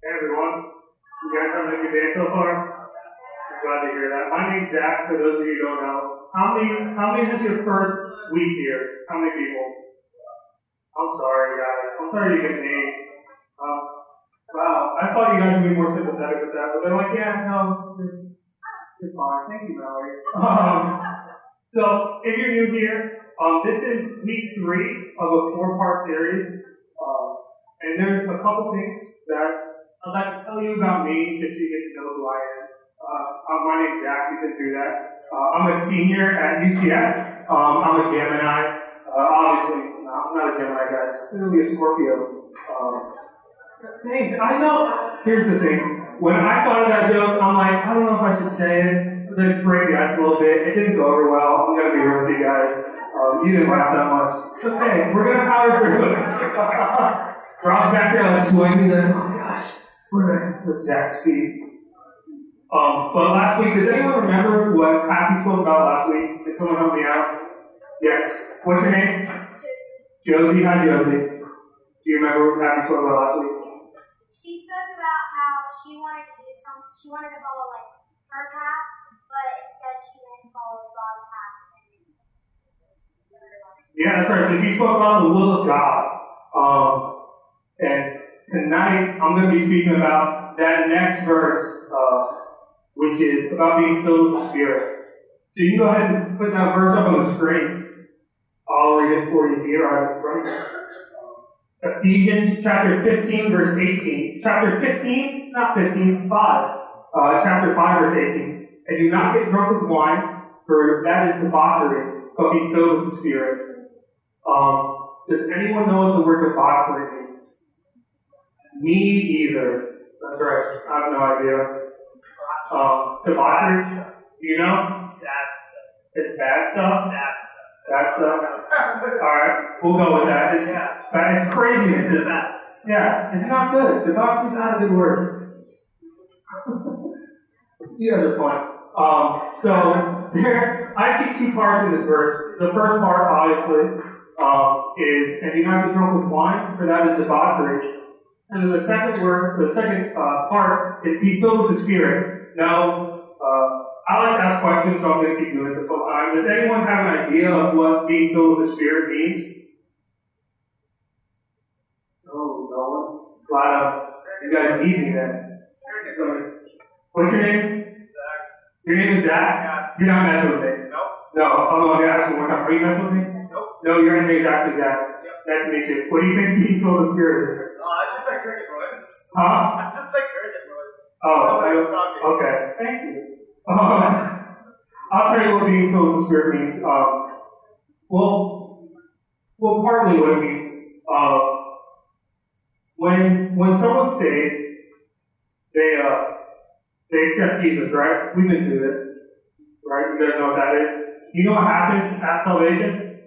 Hey everyone, you guys having a good day so far? I'm glad to hear that. My name's Zach, for those of you who don't know. How many is this your first week here? How many people? I'm sorry guys, I'm sorry you get named. Wow, I thought you guys would be more sympathetic with that, but they're like, yeah, no, you're fine. Thank you, Mallory. So, if you're new here, this is week 3 of a 4-part series, and there's a couple things that I'd like to tell you about me, just so you get to know who I am. My name's Zach, you can do that. I'm a senior at UCF. I'm a Gemini. Obviously, no, I'm not a Gemini, guys. I'm going to be a Scorpio. Thanks, I know. Here's the thing. When I thought of that joke, I'm like, I don't know if I should say it. I was like, break the ice a little bit. It didn't go over well. I'm going to be real with you guys. You didn't laugh that much. It's okay. We're going to power through it. Rob's back there like sweating. He's like, oh gosh, what's Zach's speed? But last week, does anyone remember what Happy spoke about last week? Did someone help me out? Yes. What's your name? Josie. Hi, Josie. Do you remember what Happy spoke about last week? She spoke about how she wanted to do something. She wanted to follow like her path, but instead she went and followed God's path. Yeah, that's right. So she spoke about the will of God. And tonight, I'm going to be speaking about that next verse, which is about being filled with the Spirit. So you can go ahead and put that verse up on the screen. I'll read it for you here. I have it in front of you. Ephesians chapter 15, verse 18. Chapter 15, not 15, 5. Chapter 5, verse 18. And do not get drunk with wine, for that is debauchery, but be filled with the Spirit. Does anyone know what the word debauchery means? Me either. That's right. I have no idea. Debauchery? Do you know? Bad stuff. It's bad stuff? Bad stuff. Bad stuff? Alright, we'll go with that. It's craziness. It's not good. Debauchery is not a good word. You guys are fun. So, I see 2 parts in this verse. The first part, obviously, is, and do not get drunk with wine, for that is debauchery. And then the second part is be filled with the Spirit. Now, I like to ask questions, so I'm going to keep doing this whole time. Does anyone have an idea of what being filled with the Spirit means? No one? Glad you guys need me then. What's your name? Zach. Your name is Zach? Yeah. You're not messing with me? Nope. No, I'm going to ask you one time. Are you messing with me? Nope. No, your name is exactly Zach. Yep. Nice to meet you. What do you think being filled with the Spirit is? I just like heard it, boys. Huh? I just like heard it, boys. Oh, Nobody was talking. okay. Thank you. I'll tell you what being filled with the Spirit means. Well, partly what it means. When someone's saved, they accept Jesus, right? We've been through this, right? You guys know what that is. You know what happens at salvation?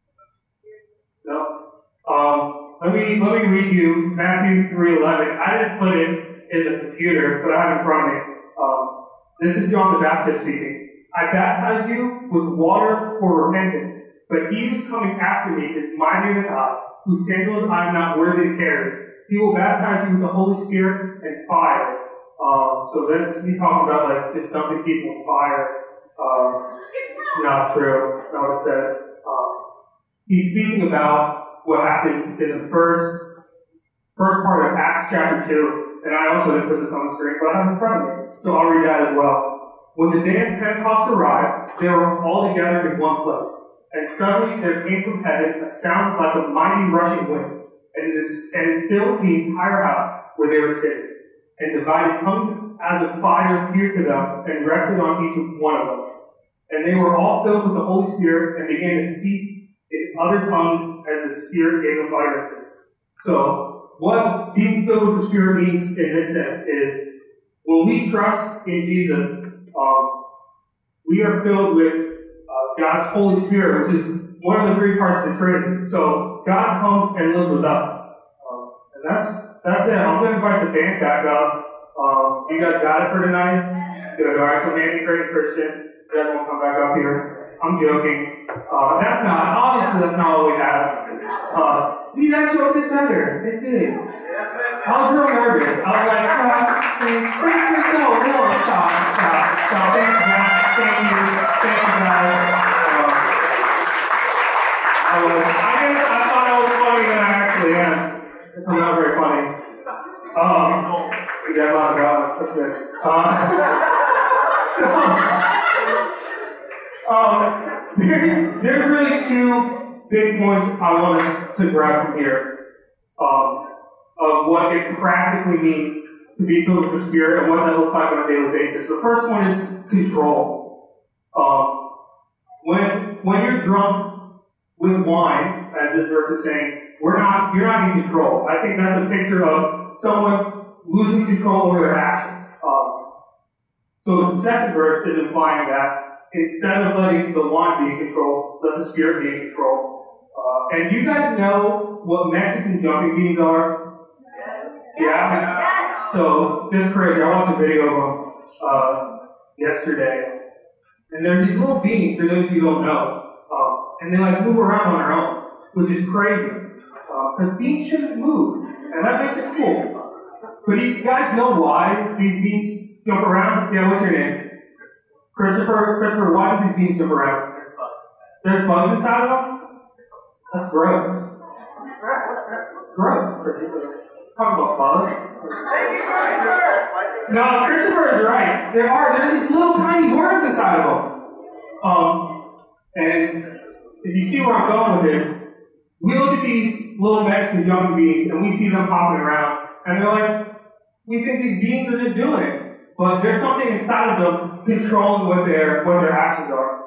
No. Let me read you Matthew 3:11. I didn't put it in the computer, but I have it in front of me. This is John the Baptist speaking. I baptize you with water for repentance, but he who's coming after me is mightier than I, whose sandals I am not worthy to carry. He will baptize you with the Holy Spirit and fire. So he's talking about like just dumping people in fire. It's not true. That's not what it says. He's speaking about what happened in the first part of Acts chapter 2. And I also didn't put this on the screen, but I have it in front of me. So I'll read that as well. When the day of Pentecost arrived, they were all together in one place. And suddenly there came from heaven a sound like a mighty rushing wind, and it filled the entire house where they were sitting. And divided tongues as of fire appeared to them and rested on each one of them. And they were all filled with the Holy Spirit and began to speak in other tongues as the Spirit gave them utterances. So, what being filled with the Spirit means in this sense is, when we trust in Jesus, we are filled with God's Holy Spirit, which is one of the 3 parts of the Trinity. So God comes and lives with us. And that's it. I'm going to invite the band back up. You guys got it for tonight? Good. All right, so Mandy, Craig, and Christian, you guys want to come back up here? I'm joking. Obviously that's not what we have. See, that joke did better. It did. I was real nervous. I was like, So thanks, Matt. Thank you guys. I thought I was funny than I actually am. It's not very funny. You guys laughed about it. That's good. There's really two big points I want us to grab from here of what it practically means to be filled with the Spirit and what that looks like on a daily basis. The first one is control. When you're drunk with wine, as this verse is saying, you're not in control. I think that's a picture of someone losing control over their actions. So the second verse is implying that instead of letting the wine be in control, let the Spirit be in control. And you guys know what Mexican jumping beans are? Yeah? So, this is crazy. I watched a video of them yesterday. And there's these little beans, for those of you who don't know. And they like move around on their own, which is crazy. Because beans shouldn't move. And that makes it cool. But you guys know why these beans jump around? Yeah, what's your name? Christopher, why do these beans jump around? There's bugs inside of them? That's gross. It's gross, Christopher. Talk about bugs. No, Christopher is right. There's these little tiny worms inside of them. And if you see where I'm going with this, we look at these little Mexican jumping beans and we see them hopping around, and they're like, we think these beans are just doing it. But there's something inside of them controlling what their actions are.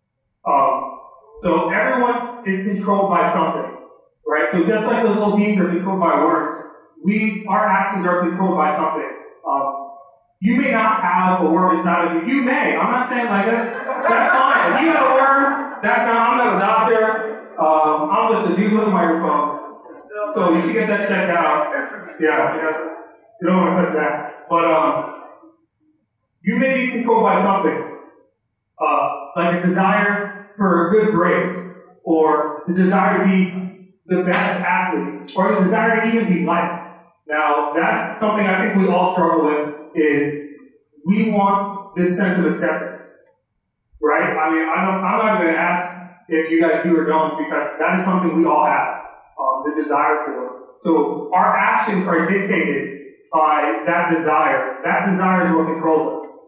So everyone is controlled by something, right? So just like those little beans are controlled by worms, our actions are controlled by something. You may not have a worm inside of you. You may. I'm not saying like that's fine. If you have a worm, I'm not a doctor. I'm just a dude with a microphone. So you should get that checked out. Yeah. You don't want to touch that. But you may be controlled by something. Like a desire for good grades, or the desire to be the best athlete, or the desire to even be liked. Now, that's something I think we all struggle with, is we want this sense of acceptance. Right? I mean, I'm not going to ask if you guys do or don't, because that is something we all have, the desire for. So our actions are dictated by that desire. That desire is what controls us.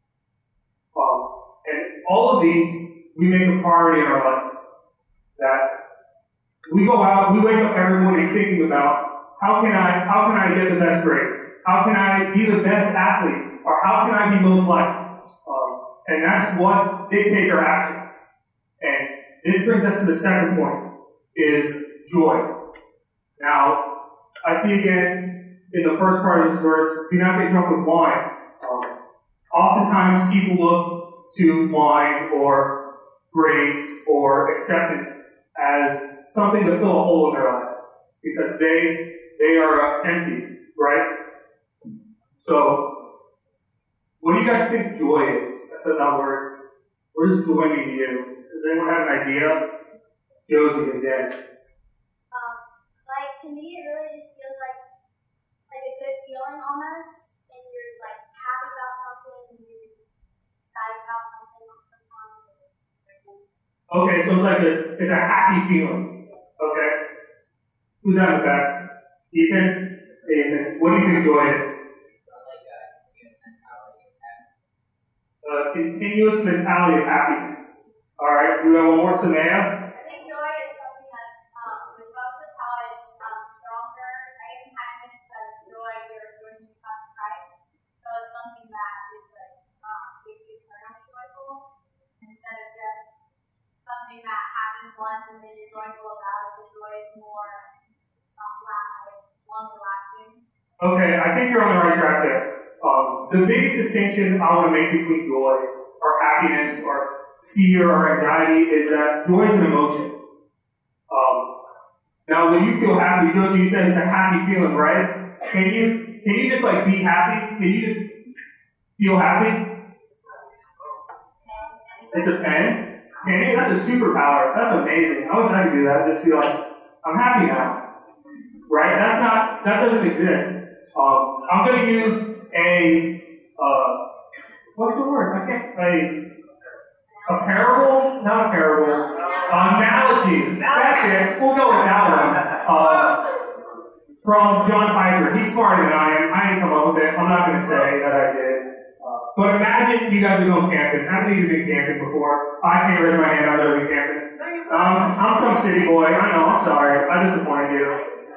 And all of these, we make a priority in our life. That we go out, we wake up every morning thinking about, how can I get the best grades? How can I be the best athlete? Or how can I be most liked? And that's what dictates our actions. And this brings us to the second point, is joy. Now, I see again in the first part of this verse, do not get drunk with wine. Oftentimes people look to wine or grades or acceptance as something to fill a hole in their life, because they are empty, right? So, what do you guys think joy is? I said that word. What does joy mean to you? Does anyone have an idea? Josie again. To me, it really just feels like a good feeling almost, and you're like happy about something, and you're excited about something sometimes. Okay, so it's a happy feeling. Okay. Who's that in the back? Ethan? Ethan. What do you think joy is? Continuous mentality of happiness. Alright, do we have one more, Samaya? I think joy is something that, with both of how it's stronger, I guess happiness is like joy, you're rejoicing because of Christ. So it's something that is like, makes you eternally joyful, instead of just something that happens once and then you're joyful about it. The joy is more longer lasting. Okay, I think you're on the right track there. The biggest distinction I want to make between joy or happiness or fear or anxiety is that joy is an emotion. Now, when you feel happy, Josie, you said it's a happy feeling, right? Can you just like be happy? Can you just feel happy? It depends. Can you? That's a superpower. That's amazing. I wish I could do that. Just feel like I'm happy now, right? That doesn't exist. I'm going to use what's the word? I a parable? Not a parable. Analogy. That's it. We'll go with that one. From John Piper. He's smarter than I am. I didn't come up with it. I'm not going to say that I did. But imagine you guys are going camping. How many of you have been camping before? I can't raise my hand. I've never been camping. I'm some city boy. I know. I'm sorry. I disappointed you.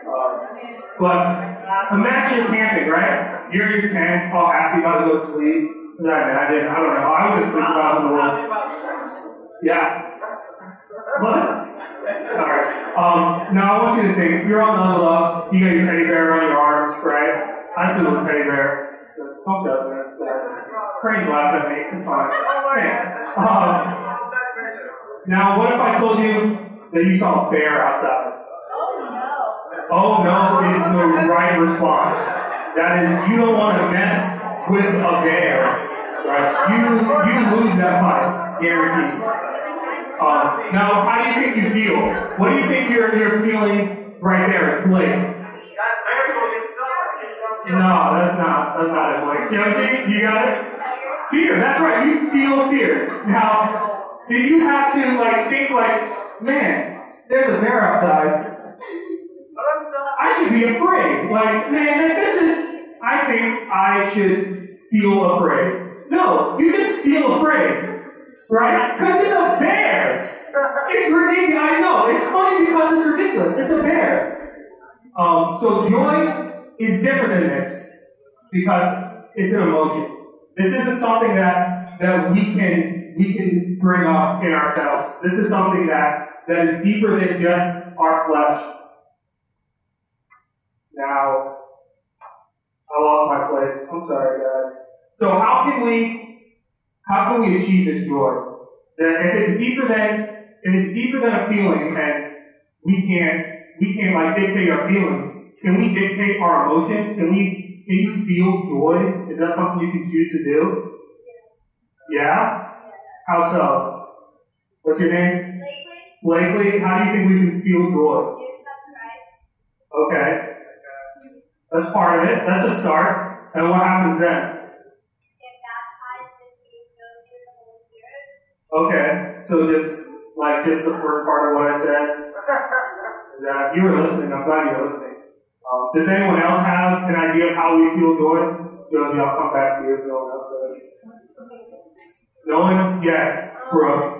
But imagine you're camping, right? You're in your tent, all happy, about to go to sleep. I imagine. I don't know. I wouldn't sleep if I was in the woods. Yeah. What? Sorry. Now I want you to think, you're all nuzzled up, you got your teddy bear on your arms, right? I sleep with a teddy bear. Don't judge me, that's bad. Crane's laughing at me, it's fine. Thanks. Now, what if I told you that you saw a bear outside? Oh no is the right response. That is, you don't want to mess with a bear. Right? You lose that fight, guaranteed. Now, how do you think you feel? What do you think you're feeling right there, Blake? No, that's not it, Blake. Josie, you got it? Fear, that's right, you feel fear. Now, do you have to think man, there's a bear outside. I should be afraid. I think I should feel afraid. No, you just feel afraid. Right? Because it's a bear. It's ridiculous. I know. It's funny because it's ridiculous. It's a bear. So joy is different than this because it's an emotion. This isn't something that we can bring up in ourselves. This is something that is deeper than just our flesh. Now, I lost my place. I'm sorry, God. So how can we achieve this joy? That if it's deeper than a feeling, and we can't dictate our feelings. Can we dictate our emotions? Can you feel joy? Is that something you can choose to do? Yeah? How so? What's your name? Blakely. How do you think we can feel joy? Okay. That's part of it. That's a start. And what happens then? Okay, so just the first part of what I said. That you were listening. I'm glad you were listening. Does anyone else have an idea of how we feel joy? Josie, I'll come back to you if no one else does. No one? Yes, Brooke.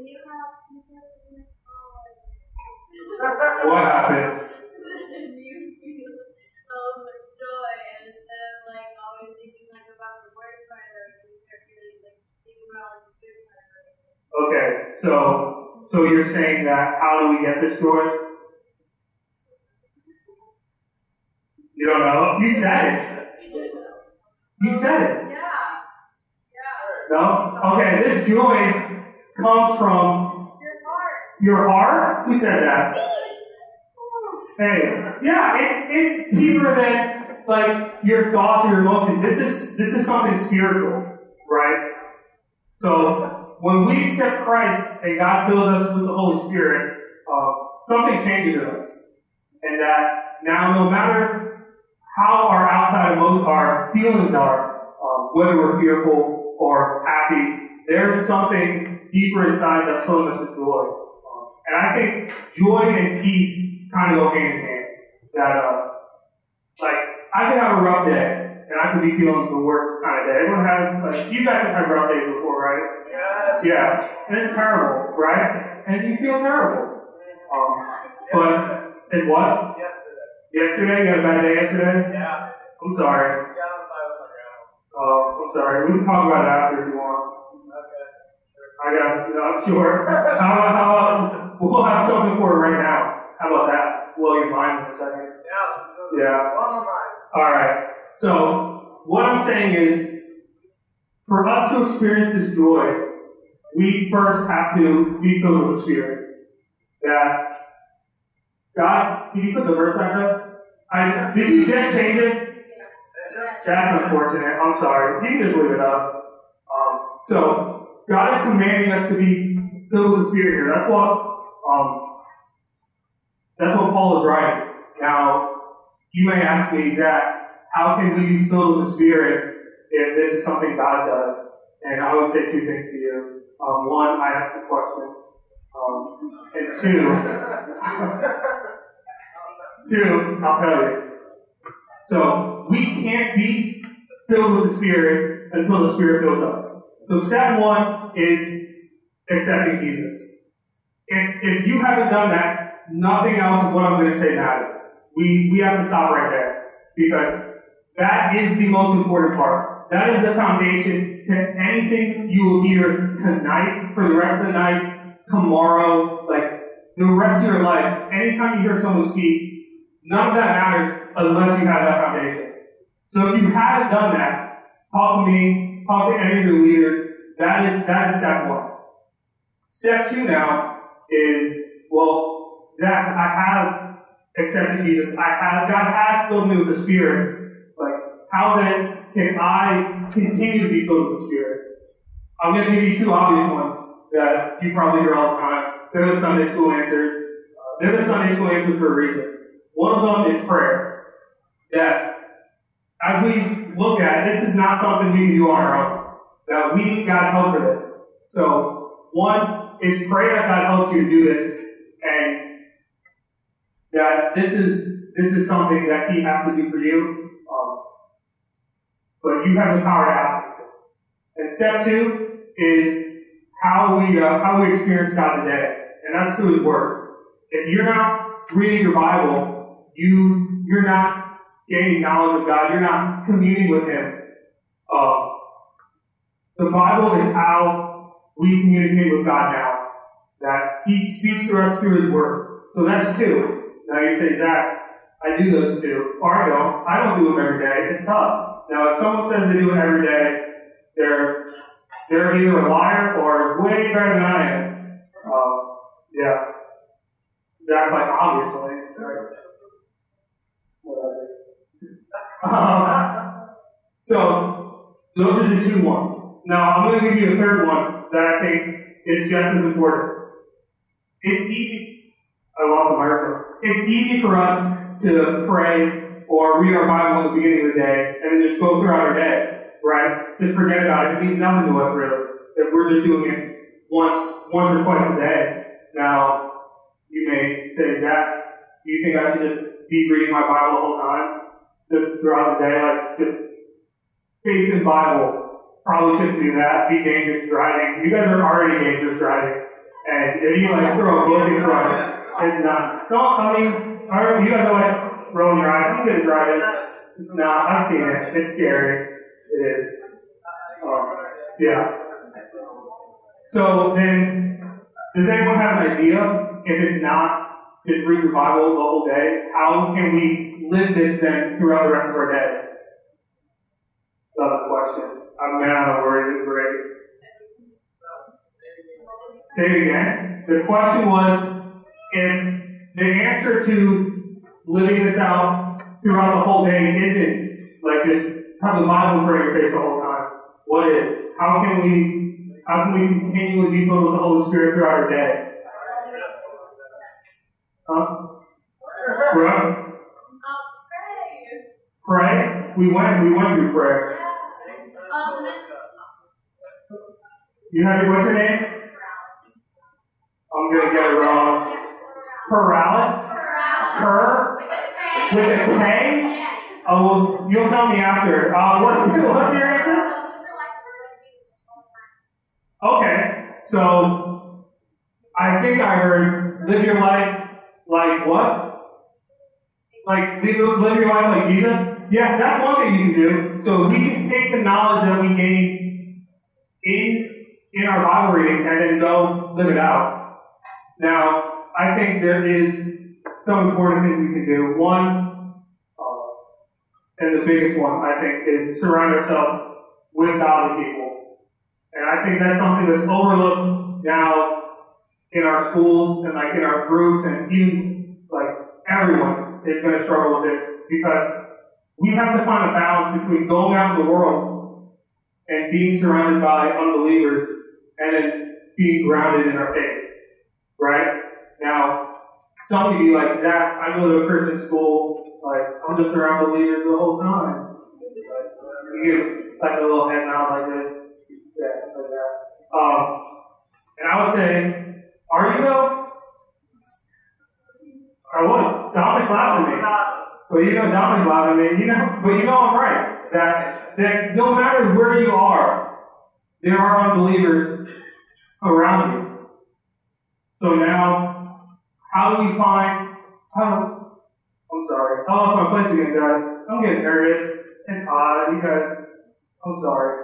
What happens? Joy, and instead of always thinking about the worst part of it, you start feeling thinking about the good part of it. Okay, so you're saying that how do we get this joy? You don't know? You said it. You said it. Yeah. No? Okay, this joy comes from your heart? Who said that? Hey, yeah, it's deeper than your thoughts or your emotions. This is something spiritual, right? So when we accept Christ and God fills us with the Holy Spirit, something changes in us. And that now no matter how our outside our feelings are, whether we're fearful or happy, there's something deeper inside that's filling us with joy. And I think joy and peace kind of go hand in hand. That, I could have a rough day, and I could be feeling the worst kind of day. Everyone has, you guys have had rough days before, right? Yes. Yeah. And it's terrible, right? And you feel terrible. But, it's what? Yesterday? You had a bad day yesterday? Yeah. I'm sorry. I'm sorry. We can talk about it after if you want. Okay. I'm sure. How about, we'll have something for it right now. How about that? Blow your mind in a second. Yeah. Alright. So, what I'm saying is, for us to experience this joy, we first have to be filled with the Spirit. That God, can you put the verse back up? Did you just change it? That's unfortunate. I'm sorry. You can just leave it up. So, God is commanding us to be filled with the Spirit here. That's what Paul is writing. Now, you may ask me, Zach, how can we be filled with the Spirit if this is something God does? And I would say two things to you. One, I asked the question. And two, I'll tell you. So, we can't be filled with the Spirit until the Spirit fills us. So step one is accepting Jesus. If you haven't done that, nothing else of what I'm going to say matters. We have to stop right there. Because that is the most important part. That is the foundation to anything you will hear tonight, for the rest of the night, tomorrow, like the rest of your life. Anytime you hear someone speak, none of that matters unless you have that foundation. So if you haven't done that, talk to me, talk to any of your leaders. That is step one. Step two now is, well, Zach, I have accepted Jesus. God has filled me with the Spirit. Like, how then can I continue to be filled with the Spirit? I'm going to give you two obvious ones that you probably hear all the time. They're the Sunday school answers. They're the Sunday school answers for a reason. One of them is prayer. That as we look at it, this is not something we can do on our own. That we need God's help for this. So, one is pray that God helps you to do this, and that this is something that He has to do for you, but you have the power to ask Him. And step two is how we experience God today, and that's through His Word. If you're not reading your Bible, you're not gaining knowledge of God. You're not communing with Him. The Bible is how we communicate with God now. That He speaks to us through His Word. So that's two. Now you say, Zach, I do those two. Or I don't do them every day. It's tough. Now if someone says they do it every day, they're either a liar or way better than I am. Yeah. Zach's like, obviously. Whatever. So, those are the two ones. Now, I'm going to give you a third one that I think is just as important. It's easy. I lost the microphone. It's easy for us to pray or read our Bible at the beginning of the day and then just go throughout our day, right? Just forget about it. It means nothing to us, really. If we're just doing it once or twice a day. Now, you may say, Zach, do you think I should just be reading my Bible the whole time? Just throughout the day, like just facing Bible. Probably shouldn't do that. Be dangerous driving. You guys are already dangerous driving. And if you like throw a book in front, it's not. You guys are like rolling your eyes. I'm good at driving. It's not. I've seen it. It's scary. It is. Yeah. So then, does anyone have an idea, if it's not just read your Bible the whole day, how can we live this then throughout the rest of our day? That's the question. I'm not worried. Great. Say it again. The question was, if the answer to living this out throughout the whole day isn't like just have the Bible in front of your face the whole time, what is? How can we continually be filled with the Holy Spirit throughout our day? Huh? Pray. We went through prayer. What's your name? I'm gonna get it wrong. Paralysis? With a K? Oh, well, you'll tell me after. What's your answer? Okay, so I think I heard live your life like what? Like live your life like Jesus? Yeah, that's one thing you can do. So we can take the knowledge that we gain in our Bible reading and then go live it out. Now, I think there is some important things we can do. One, and the biggest one, I think, is surround ourselves with godly people. And I think that's something that's overlooked now in our schools and like in our groups, and even like everyone is going to struggle with this, because we have to find a balance between going out in the world and being surrounded by unbelievers and then being grounded in our faith. Right? Now, some of you like, Zach, I go to a Christian school, like, I'm just around believers the whole time. You give like a little head nod like this. Yeah, like that. And I would say, are you though? Or what? Dominic's laughing at me. But Dominic's laughing at me. But I'm right. That no matter where you are, there are unbelievers around you. So now, how do we find, I'm sorry. I lost my place again, guys. I'm getting nervous. It's hot. You guys, I'm sorry.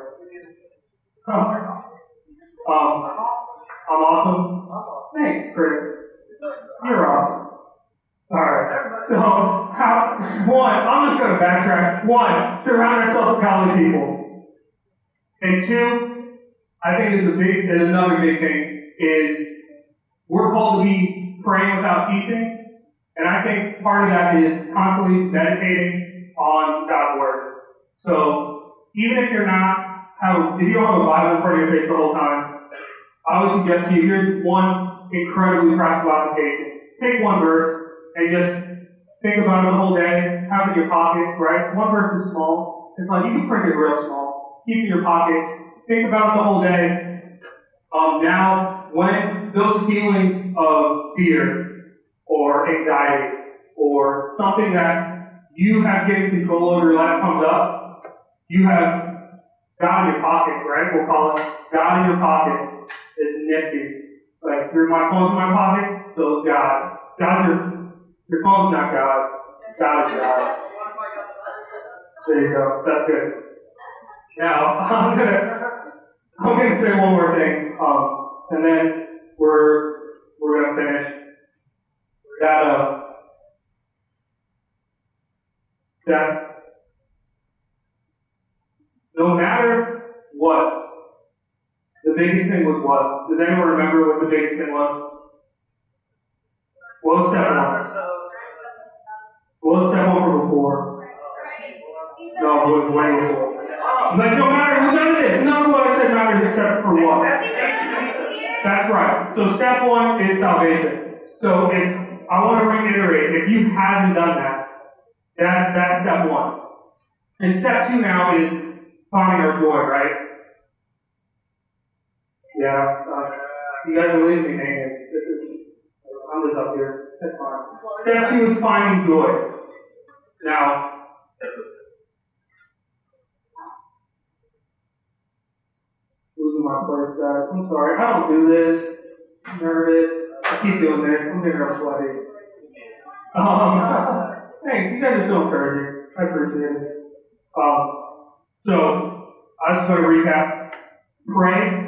I'm awesome. Thanks, Chris. You're awesome. Alright. So, I'm just going to backtrack. 1, surround ourselves with godly people. And 2, I think is another big thing, is we're called to be praying without ceasing. And I think part of that is constantly meditating on God's Word. So, even if you don't have a Bible in front of your face the whole time, I would suggest to you, here's one incredibly practical application. Take one verse and just think about it the whole day, have it in your pocket, right? One verse is small. It's like you can print it real small. Keep it in your pocket. Think about it the whole day. Now, when those feelings of fear or anxiety or something that you have given control over your life comes up, you have God in your pocket, right? We'll call it God in your pocket. It's nifty. Like, my phone's in my pocket, so is God. Your phone's not God. God is God. There you go. That's good. Now, I'm gonna say one more thing, and then we're gonna finish. That no matter what, the biggest thing was what? Does anyone remember what the biggest thing was? What was step 1? What was step 1 from before? No, it was way before. Like, no matter, none of this, none of what I said matters except for what? That's right. So step 1 is salvation. So I want to reiterate, if you haven't done that's step 1. And step 2 now is finding our joy, right? Yeah. You guys are leaving me hanging. I'm just up here. That's fine. Step 2 is finding joy. Now, losing my place, guys. I'm sorry. I don't do this. I'm nervous. I keep doing this. I'm getting real sweaty. Thanks. You guys are so encouraging. I appreciate it. So, I just want to recap. Pray.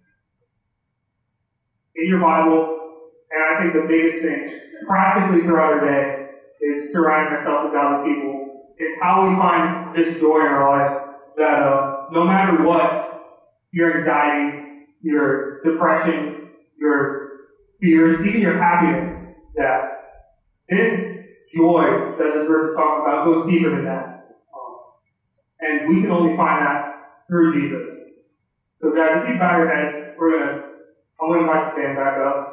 In your Bible. And I think the biggest thing, practically throughout our day, is surrounding ourselves with godly people. Is how we find this joy in our lives. That no matter what, your anxiety, your depression, your fears, even your happiness, that this joy that this verse is talking about goes deeper than that. And we can only find that through Jesus. So guys, if you bow your heads, I'm going to invite the band back up.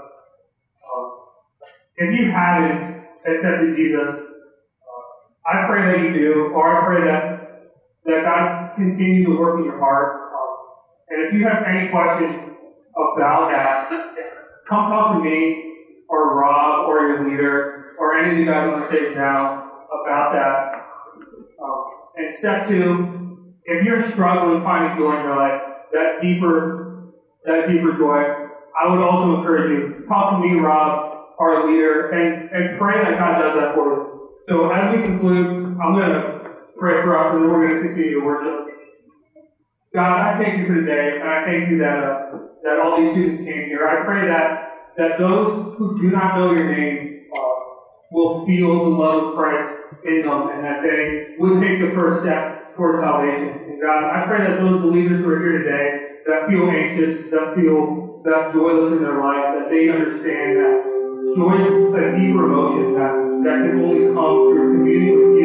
If you haven't accepted Jesus, I pray that you do, or I pray that God continues to work in your heart. And if you have any questions about that, come talk to me, or Rob, or your leader, or any of you guys on the stage now about that. And step 2, if you're struggling finding joy in your life, that deeper joy, I would also encourage you, talk to me, Rob, our leader, and pray that God does that for you. So as we conclude, I'm going to pray for us, and then we're going to continue to worship. God, I thank you for today, and I thank you that all these students came here. I pray that those who do not know your name will feel the love of Christ in them, and that they would take the first step towards salvation. And God, I pray that those believers who are here today that feel anxious, that feel that joyless in their life, that they understand that joy is a deeper emotion that can only come through communion with you.